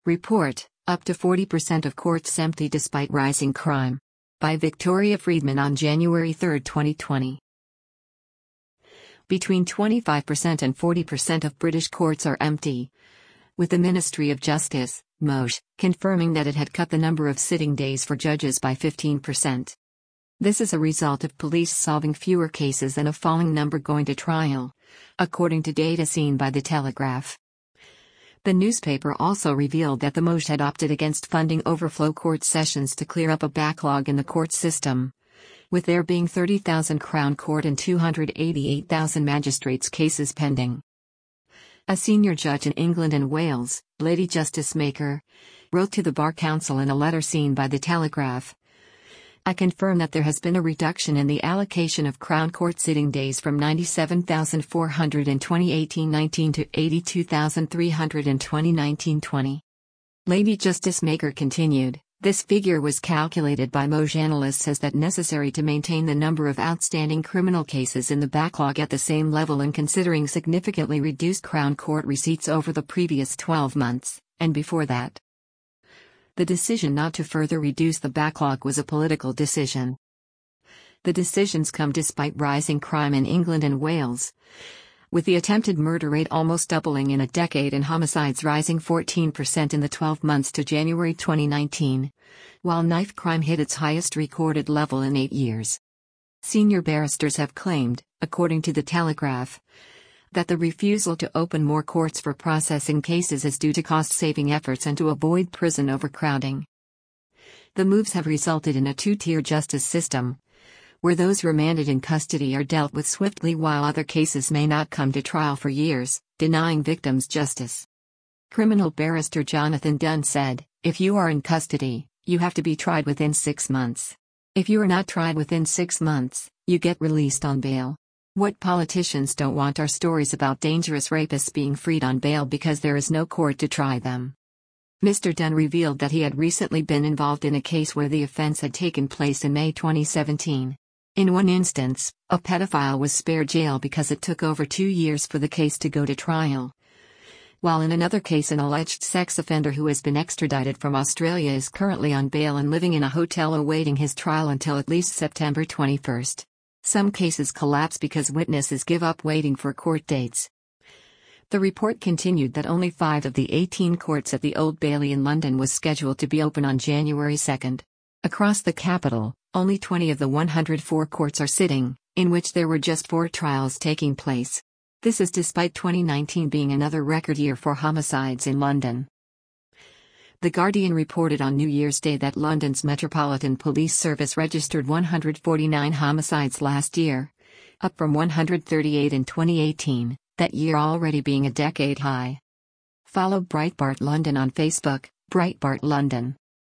Report, up to 40% of courts empty despite rising crime. By Victoria Friedman on January 3, 2020. Between 25% and 40% of British courts are empty, with the Ministry of Justice, MoJ, confirming that it had cut the number of sitting days for judges by 15%. This is a result of police solving fewer cases and a falling number going to trial, according to data seen by The Telegraph. The newspaper also revealed that the MoJ had opted against funding overflow court sessions to clear up a backlog in the court system, with there being 30,000 Crown Court and 288,000 magistrates' cases pending. A senior judge in England and Wales, Lady Justice Maker, wrote to the Bar Council in a letter seen by The Telegraph. I confirm that there has been a reduction in the allocation of Crown Court sitting days from 97,400 in 2018-19 to 82,300 in 2019-20. Lady Justice Maker continued, this figure was calculated by MoJ analysts as that necessary to maintain the number of outstanding criminal cases in the backlog at the same level and considering significantly reduced Crown Court receipts over the previous 12 months, and before that. The decision not to further reduce the backlog was a political decision. The decisions come despite rising crime in England and Wales, with the attempted murder rate almost doubling in a decade and homicides rising 14% in the 12 months to January 2019, while knife crime hit its highest recorded level in 8 years. Senior barristers have claimed, according to The Telegraph, that the refusal to open more courts for processing cases is due to cost-saving efforts and to avoid prison overcrowding. The moves have resulted in a two-tier justice system, where those remanded in custody are dealt with swiftly while other cases may not come to trial for years, denying victims justice. Criminal barrister Jonathan Dunn said, if you are in custody, you have to be tried within 6 months. If you are not tried within 6 months, you get released on bail. What politicians don't want are stories about dangerous rapists being freed on bail because there is no court to try them. Mr. Dunn revealed that he had recently been involved in a case where the offense had taken place in May 2017. In one instance, a pedophile was spared jail because it took over 2 years for the case to go to trial. While in another case an alleged sex offender who has been extradited from Australia is currently on bail and living in a hotel awaiting his trial until at least September 21. Some cases collapse because witnesses give up waiting for court dates. The report continued that only 5 of the 18 courts at the Old Bailey in London was scheduled to be open on January 2. Across the capital, only 20 of the 104 courts are sitting, in which there were just 4 trials taking place. This is despite 2019 being another record year for homicides in London. The Guardian reported on New Year's Day that London's Metropolitan Police Service registered 149 homicides last year, up from 138 in 2018, that year already being a decade high. Follow Breitbart London on Facebook, Breitbart London.